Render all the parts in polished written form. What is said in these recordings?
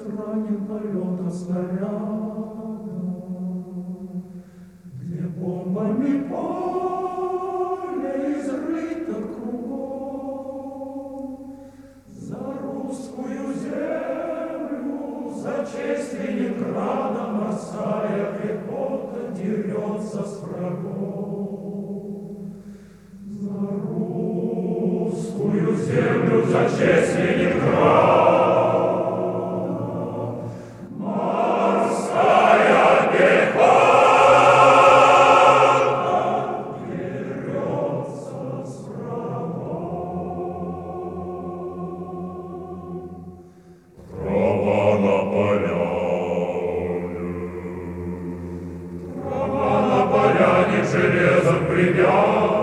ранен полета снаряда, где бомбами поле изрыто кругом, за русскую землю, за честь Ленинграда морская пехота дерется с врагом. За русскую землю, за честь Ленинграда морская пехота дерется с врагом. Трава на поляне железом гремят,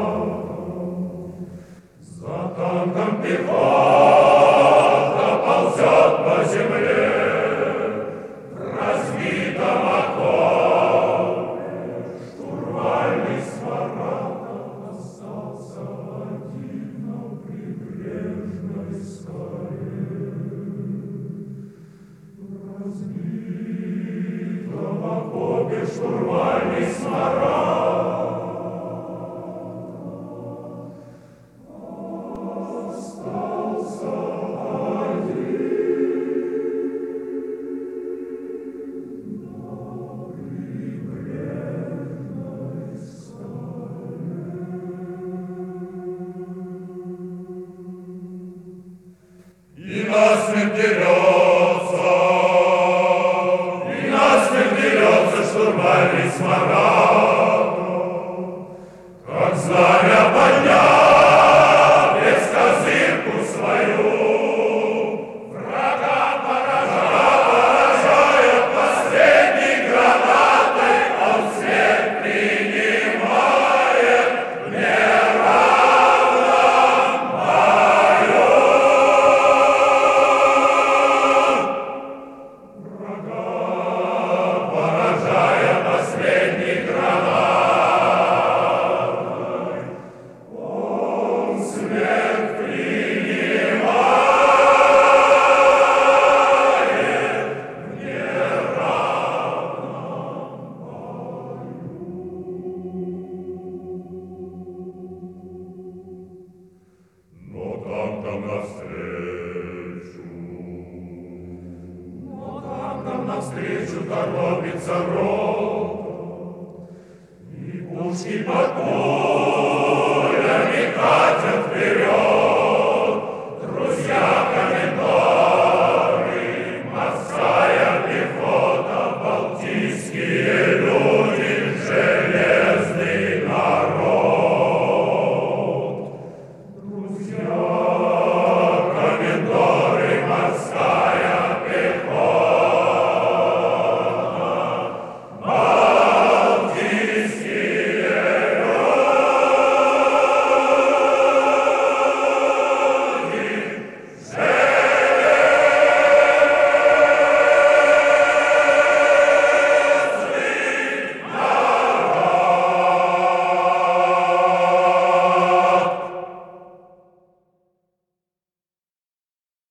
за танком пехота ползет по земле, в разбитом окопе штурвальный Сваратов остался один на прибрежной скале. В разбитом окопе штурвальный Сваратов и насмех дерется штурмальный Сваратов, как знамя подняв без козырку свою, врага поражая последней гранатой, он всех принимает в неравном бою. Поражая последней гранатой, он смерть принимает в неравном бою. Но танком навстречу торопится рота, и пушки под